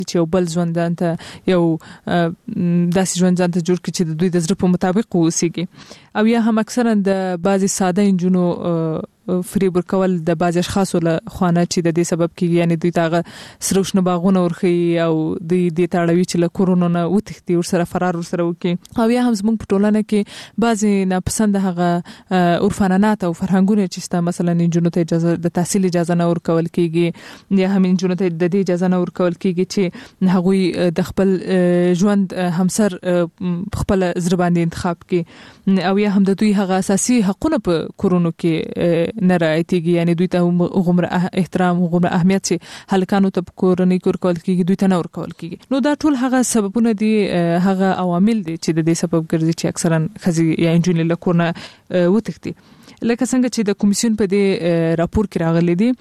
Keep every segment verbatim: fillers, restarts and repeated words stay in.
چې یو بل ژوند ځانته یو داسې ژوند ځانته جوړ کړي چې د دوی د زړه په مطابق اوسېږي. او یا هم اکثرا د بعضی ساده انجونو فریب ورکول د بعض اشخاصو له خوانه چې د دې سبب کیږي، یعنی دوی تاغه سروشنه باغونه ورخي او د دې تاړوي چې له کورونو نه وتښتي او سره فرار ورسره وکي. او یا هم زموږ په ټولنه کې بعضی ناپسند هغه عرفانات او فرهنګونه چې ستا مثلا انجونو ته اجازه د تحصیل اجازه نه ورکول کیږي، یا هم انجونو ته د دې اجازه نه ورکول کیږي چې هغوی د خپل ژوند همسر خپل زرباندې انتخاب کړي، او یا هم د دوی هغه اساسي حقونه په کورونو کې نه راځي، یعنی دوی ته غومره احترام او غومره اهمیت چې هلکانو ته کورنۍ کور کول کیږي دوی ته نه ورکول کیږي. نو دا ټول هغه سببونه دي، هغه عوامل دي چې د دې سبب ګرځي چې اکثرا خزي یا انجونې له کور نه وتښتي. لکه څنګه چې د کمیسیون په دې راپور کې راغلي دي،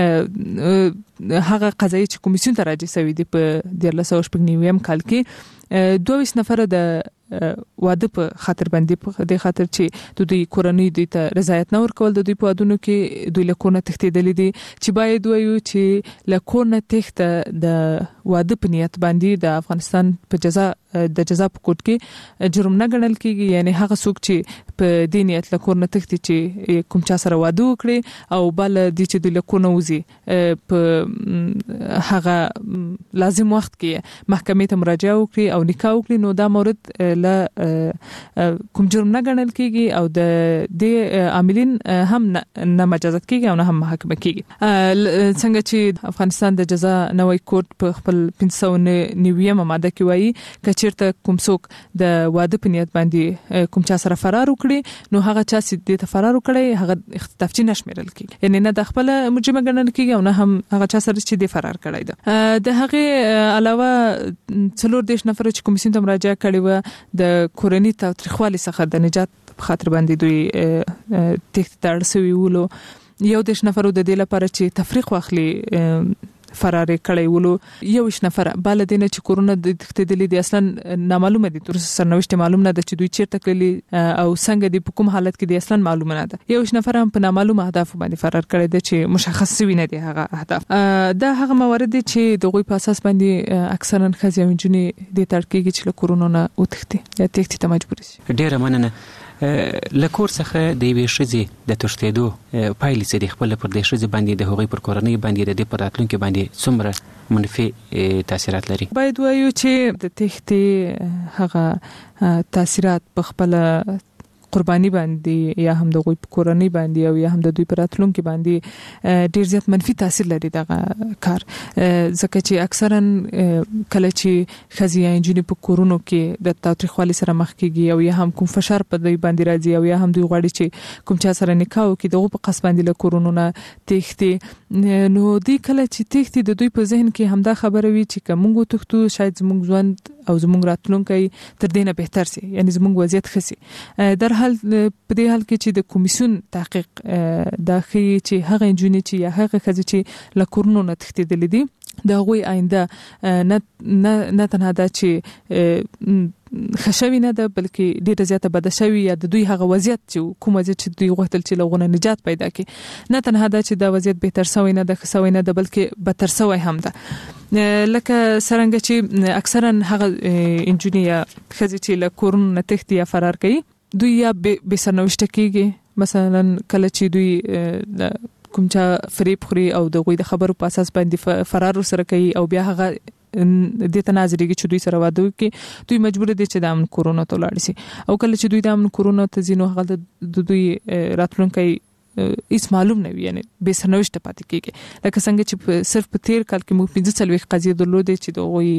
هغه قضایي چې کمیسیون ته راځي سوي دي په دیارلس سوه شپږ نوي کال کې دوه ویشت نفر د واده په خاطر باندې په دې خاطر چې د دوی کورنۍ دوی ته رضایت نه ورکول د دوی په ودونو کې دوی له کور نه تښتېدلې دي، چې باید وایو چې له کور نه تښته د واده په نیت باندې د افغانستان په جزا د جزا په کوټ کې جرم نه ګڼل کیږي. یعنی هغه څوک چې په دې نیت له کور نه تښتي چې کوم چا سره واده وکړي او بل د چې د له کور نه وځي په هغه لازم وخت کې محکمې ته مراجعه وکړي او نکاح وکړي، نو دا مورد له کوم جرم نه ګڼل کیږي او د دې عاملین هم نه مجازات کیږي او نه هم محاکمه کیږي. څنګه چې افغانستان د جزا نوې کوټ په خپل پنځه سوه نوي ماده کې وایي چیرته کوم څوک د واده په نیت باندې کوم چا سره فرار وکړي، نو هغه چا چې د فرار وکړي هغه اختطافچی نشمیرل کیږي، یعنی نه د خپل مجرم ګڼل کیږي او نه هم هغه چا سره چې د فرار کړی ده. د هغه علاوه څلور دیش نفر چې کمیسیون ته مراجعه کړې و د کورنۍ تاوتریخوالي څخه د نجات خاطر باندې دوی تښتېدل سوي ولو، یو دیش نفر د دې لپاره چې تفریق واخلي فرار کړی ولو، یو ویشت نفر بل دینه چې کورونه د تښتېدلې دي اصلا نامعلومه دي، تر سرنوشت معلوم نه ده چې دوی چیرته کړي او څنګه دي په کوم حالت کې دي اصلا معلومه نه ده. یو ویشت نفر هم په نامعلومه اهداف باندې فرار کړی دي چې مشخص شوی نه دي هغه اهداف. دا هغه موارد دي چې دغه په اساس باندې اکثرا خزي او انجونې د ترکیږي چې له کورونو نه وتښتي یا تښتي ته مجبور شي. ډیره مننه. لکور څخه د وی شذې د تښتېدو پایلې چې د خپل پر د شذې باندې د هغوی پر کورنۍ باندې د پر راتلونکو باندې څومره منفي تاثیرات لري؟ باید وایو چې د تښتې هغه تاثیرات په خپل قرباني باندې یا هم د غوي کورنۍ باندې او یا هم د دوی پر راتلونکو باندې ډیر زیات منفي تاثیر لري دغه کار، ځکه چې اکثرا کله چې خزي یا انجونې په کورونو کې د تاوتریخوالي سره مخ کیږي او یا هم کوم فشار په دوی باندې راځي او یا هم دوی غواړي چې کوم چا سره نکاح وکړي دغه په قص باندې له کورونو نه تښتي، نو دوی کله چې تښتي د دوی په ذهن کې همدا خبره وي چې کومه تښتو شاید زموږ ژوند او زموږ راتلونکي تر دې نه بهتر سي، یعنی زموږ وضعیت ښه سي. در حال په دې حال کې چې د کمیسیون تحقیق داخلي چې هغه انجونې چې یا هغه خزي چې له کورونو نه تښتېدلې دي د هغوی آینده نه نه تنها دا چې خشوي نه ده بلکې ډیره زیاته بد شوی یا د دوی هغه وضعیت چې کوم وضعیت چې دوی غوښتل چې لغونه نجات پیدا کړي نه تنها دا چې دا وضعیت بهتر شوی نه ده خسوي نه ده بلکې بدتر شوی هم ده. لکه څنګه چې اکثرا هغه انجونې یا خزي چې له کورونو نه تښتي یا فرار کوي دوی یا به سرنوشت کېږي، مثلا کله چې دوی کوم چا فریب خوري او د غوي د خبرو په اساس باندې فرار سره کوي او بیا هغه د تنازلېږي چې دوی سره واده وکړي دوی مجبور دي چې د امن کورونو ته لاړ شي، او کله چې دوی د امن کورونو ته ځي نو هغه د دوی راتلونکي هیڅ معلوم نه وي، یعنی به سرنوشت پاتې کېږي. لکه څنګه چې صرف په تیر کال کې موږ پنځه څلوېښت قضیې درلودې چې د غوي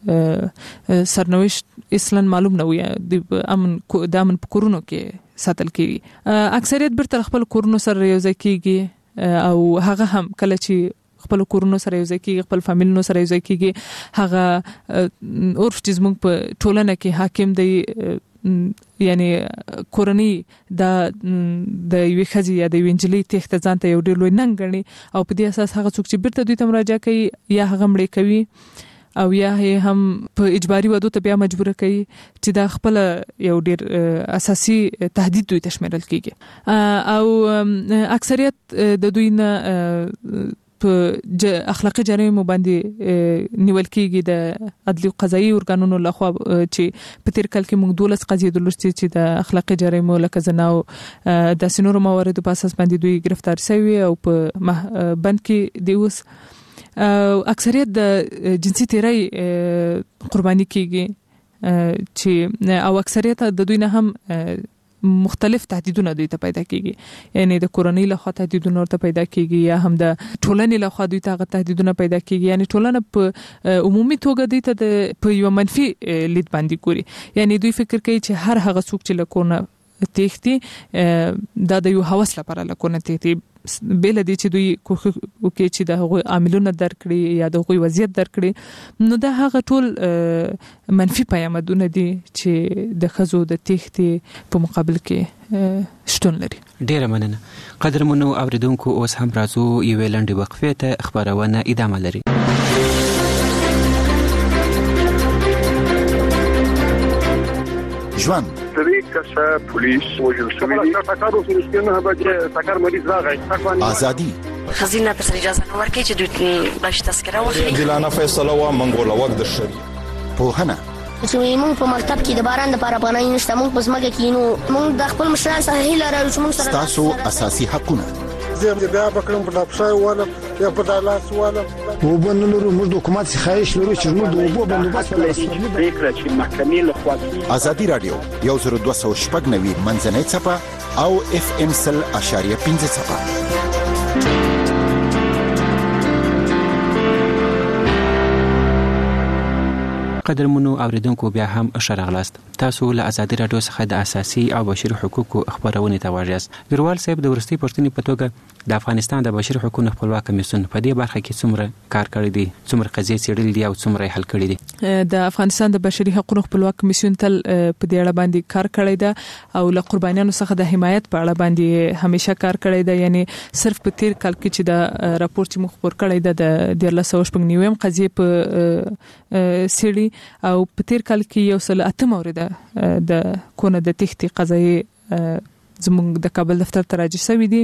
سرنوشت اصلا معلوم نه وي د امن د امن په کورونو کې ساتل کېږي. اکثریت برته خپل کورونو سره یو ځای کېږي او هغه هم کله چې خپل کورونو سره یو ځای کېږي خپل فامیلونو سره یو ځای کېږي هغه عرف چې موږ په ټولنه کې حاکم دی، یعنی کورنۍ دا د یوې خزي یا د یوې نجلۍ تښت ځانته یو ډېر لوی ننګ ګڼي او په دې اساس هغه څوک چې بیرته دوی ته مراجعه کوي یا هغه مړې کوي او یا هم په اجباري ودو ته بیا مجبور کوي چې دا خپل یو ډېر اساسي تهدید دوی تشمیرل کیږي او اکثریت د دوی نه په اخلاقي جرایمو باندې نیول کېږي د عدلي او قضایي ارګانونو لخوا چې په تیر کال کې موږ دولس قضیې درلودې چې د اخلاقي جرایمو لکه زنا او د سينورو مواردو په اساس باندې دوی گرفتار شوي او په بند کې دی اوس اکثریت د جنسي تیرای قرباني کېږي چې او اکثریت د دوی نه هم مختلف تهدیدونه دوی ته پیدا کیږي یعنی د کورنۍ له خوا تهدیدونه ورته پیدا کیږي یا هم د ټولنې له خوا دوی ته تهدیدونه پیدا کیږي یعنی ټولنه په عمومي توګه دوی ته د په یو منفي لید باندې ګوري یعنی دوی فکر کوي چې هر هغه څوک چې له کورنۍ تېښتي دا د یو هوس لپاره له کورنۍ تېښتي بل دي چې دوی کوښښ وکړي چې د هغوی عاملونه درکړي یا د هغوی وضعیت درکړي نو دا هغه ټول منفي پیامدونه دي چې د ښځو د تېښتې په مقابل کې شتون لري. ډیره مننه. قدرمنو اوریدونکو اوس هم راځو یوې لنډې وقفې ته خبرونه ادامه لري. ژوند سری کسه پولیس وجل شوی دی تاکارو سرسکنه هغه تاکار مریض راغی ازادي خزینه پر اجازه نو ورکړي چې دوی باش تذکره وکړي دلانه فیصله وا منګولا وخت د شری پوهنه چې موږ په مکتب کې د باران د لپاره پناه نشته موږ په ځمکه کې نو موږ د خپل مشران سره هیله لرو چې موږ سره تاسو اساسي حقونه زه بیا بکرم په لاپشای والا یا په دالاس والا وبنلو موږ د حکومت څخه شلو چې موږ د وبو بندوبست په فکر چې محکمې له خوا ازادي رادیو یو زر دوه سوه شپږ نوي منځنۍ صفه او اف ام سل اشاریه پنځه صفه. قدرمنو اوریدونکو بیا هم شرغلاست. تاسو له ازادي رادیو څخه د اساسي او بشري حقوقو خبرونه ته واجیاست. ګروال صاحب د ورستي پښتني په توګه د افغانستان د بشري حقوقو خپلواک کمیسیون په دې برخه کې څومره کار کړی دی څومره قضیې څېړلې دي او څومره حل کړی دي؟ د افغانستان د بشري حقوقو خپلواک کمیسیون تل په دې اړه باندې کار کړی دی او له قربانیانو څخه د حمایت په اړه باندې همیشه کار کړی دی یعنی صرف په تیر کال کې چې د راپور چې مخ پر کړی دی د ډیر له سوه شپږ نیویم قضیې په سیړي او په تیر کال کې یو سل اته مورده د کونه د تېښتې قضایي زموږ د کابل دفتر ته راجع شوي دي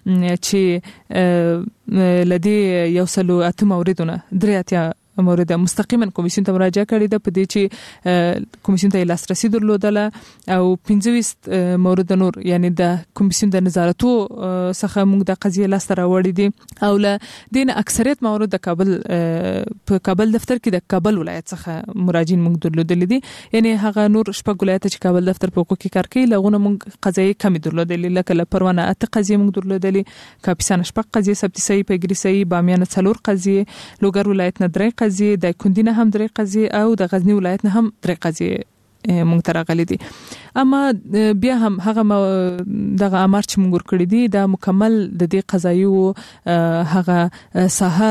چې لدی یو سل اته موردونه درې اتیا مورد مستقیما کمیسیون ته مراجعه کړې ده په دې چې کمیسیون ته لاسرسي درلودله او پنځه ویشت مورد نور یعنی د کمیسیون د نظارتو څخه موږ د قضیه لاس ته راوړې دي او له دین اکثریت مورد د کابل په کابل دفتر کې د کابل ولایت څخه مراجعین موږ درلودل دي یعنی هغه نور شپږ ولایت چې کابل دفتر په حقوقي کار کوي لغونه موږ قضیه کمی درلودل لکه له پروانه اته قضیه موږ درلودل کاپیسان شپږ قضیه سبتسي پیګریسي بامیان څلور قضیه لوګر ولایت نه درې قضیه د کندینه هم درې قضیه او د غزنی ولایت نه هم درې قضیه مونږ ته راغلي دي اما بیا هم هغه دغه امر چې مونږ ورکړي دي دا مکمل د دې قضایو هغه ساحه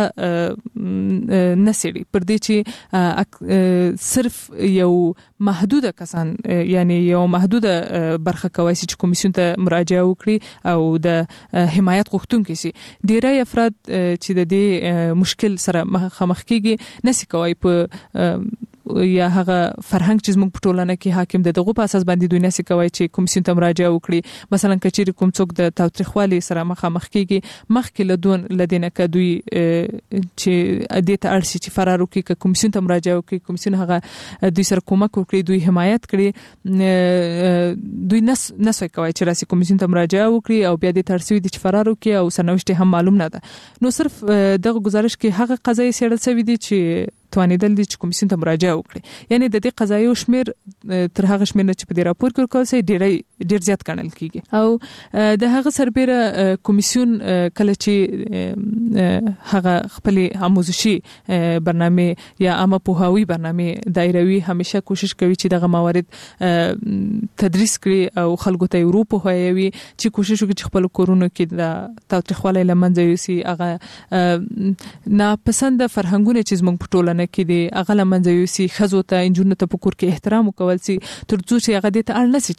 نسړي پر دې چې صرف یو محدوده کسان یعنی یو محدوده برخه کوي چې کمیسیون ته مراجعه وکړي او د حمایت غوښتونکي شي ډیری افراد چې د دې مشکل سره مخامخ کیږي نسی کوي په یا هغه فرهنګ چې موږ په ټولنه کې حاکم د دغه په اساس باندې دوی نسی کوي چې کمیسیون ته مراجعه وکړي مثلا کچېری کوم څوک د تاوتریخوالي سره مخامخ کیږي مخکې له دون لدینه ک دوی چې د ته ارسي چې فرار وکړي ک کمیسیون ته مراجعه وکړي کمیسیون هغه دوی سره کومک وکړي دوی حمایت کړي دوی نس نسوي کوي چې راسي کمیسیون ته مراجعه وکړي او بیا د ترسوي د فرار وکړي او سرنوشت هم معلوم نه ده نو صرف دغه گزارش کې هغه قضایي سیړل شوی دي چې توانیدل دي چې کمیسیون ته مراجعه وکړي یعنی د دې قضایو شمیر تر هغه شمیر چې په دې راپور کې ورکول شوی ډیر ډیر زیات ګڼل کیږي او د هغه سربېره کمیسیون کله چې هغه خپل آموزشي برنامه یا عامه پوهاوی برنامه دایروي همیشه کوشش کوي چې دغه موارد تدریس کړي او خلکو ته اروپا هویوي چې کوشش وکړي چې خپل کورونو کې د تاوتریخوالي لمنځه یوسي هغه ناپسند فرهنګونه چې موږ په ټولنه کې دي هغه لمنځه یوسي خزو ته انجونو ته په کور کې احترام وکول سي ترڅو چې هغه د ته اړ نشي چې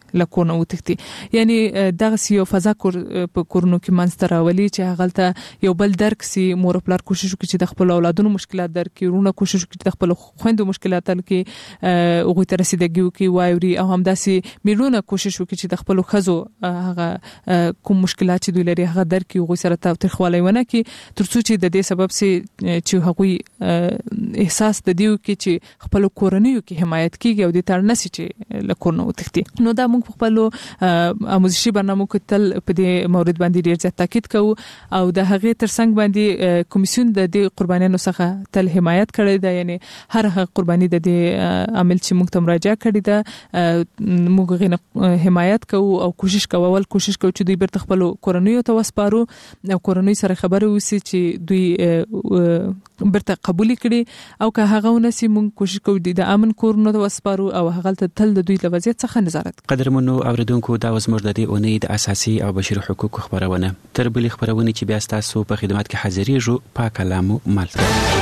لکونه وتښتي. یعنی دغه یو فضا کور په کورونو کې منځته راولي چې هغه یو بل درک سي، مور پلار کوشش وکړي چې د خپل اولادونو مشکلات درک کړي، ورونه کوشش وکړي چې د خپل خويندو مشکلات حل کړي، هغه ته رسیدګي وکړي واوري، او همداسې میرونه کوشش وکړي چې د خپل خزو هغه کوم مشکلات چې دوی لري هغه درک کړي، هغه سره تاوتریخوالی ونه کړي، ترڅو چې د دې سبب سي چې هغه احساس د دیو کې چې خپل کورنیو کې حمایت کیږي او د تر نسي چې لکونه وتښتي. نو دا موږ خپل اموزشي برنامه کې تل په دې مورید باندې ډیر ځات تاکید کوو او د هغه ترڅنګ باندې کمیسیون د دې قربانیانو څخه تل حمایت کړی دی. یعنی هر هغه قرباني د دې عمل چې موږ ته مراجعه کړې ده موږ غوښنه حمایت کوو او کوشش کوو ول کوشش کوو چې دوی برته خپل کورنیو ته وسپارو او کورنۍ سره خبرې وسی چې دوی برته قبول کړي او که هغه ونسي موږ کوشش کوو د امن کورونو ته وسپارو او هغه تل د دوی له وضعیت څخه نظارت. قدرمنو اوریدونکو دا وزمر د دې اونۍ د اساسي او بشري حقوقو خبرونه تر بلې خبرونه چې بیا تاسو په خدمت کې حاضرېږو په کلامو مالته.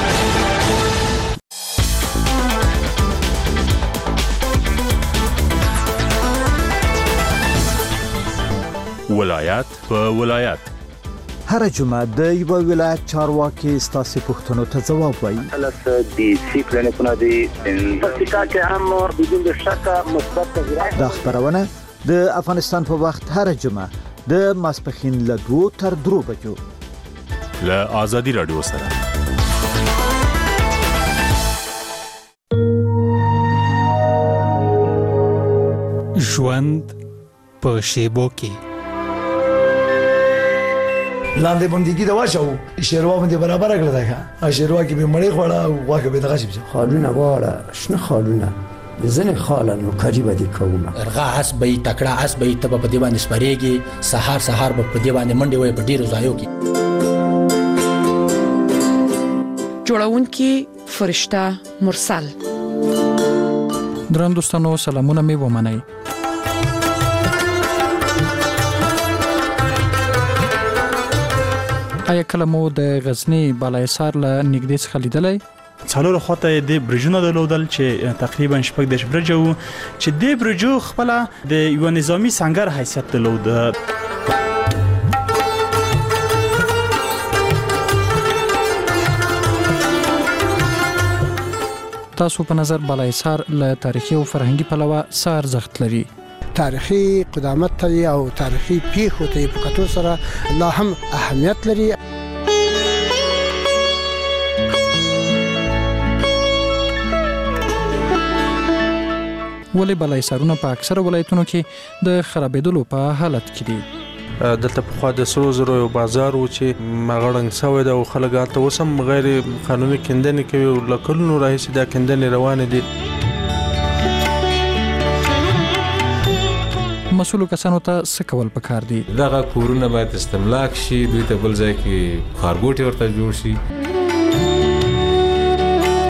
ولایت په ولایت هر جمعه د یو ولایت چارواکي ستاسو پوښتنو ته ځواب وایي. البته د سی کلینیکونه د پکتیکا کې هم بدون شک مثبت تغیرات. دا خبرونه د افغانستان په وخت هر جمعه د ماسپخین له دوه تر درو بجو له آزادي رادیو سره. ژوند په شیبو کې لاندې بندګي دا واښو شیروا باندې برابر کړل دا شیروا کې به مړی خوړه او واکه به دغه شي خالونه واړه شنه خالونه ځنه خالانو کاجی باندې کومه ارغا اس به تکړه اس به ته په دی باندې سپریږي سحر سحر په دی باندې منډي وای په ډیرو ځایو کې جوړونکي فرشته مرسل. درن دوستانو سلامونه می ومنئ. آیا کله مو د غزنی بالایسار له نږدې څخه لیدلای؟ څلور خواته د برجونو درلودل چې تقریبا شپږ د برجو چې د برجو خپل د یو نظامی سنگر حیثیت درلود. تاسو په نظر بالایسار له تاریخي او فرهنګي پلوه څه ارزښت لري؟ تاریخي قدامت ته او تاریخي پیښو ته په کتو سره لا هم اهمیت لري. ولې بالایسارونه په اکثره ولایتونو کې د خرابېدلو په حالت کې دي؟ دلته په خوا د سرو زرو یو بازار و چې مغړنګ سوی دا او خلک هلته اوس هم غیر قانوني کیندنې کوي او له کلونو راهیسې دا کیندنې روانې دي. مسؤلو کسانو ته څه کول پکار دي؟ دغه کورونه باید استملاک شي، دوی ته بل ځای کې ښارګوټي ورته جوړ شي.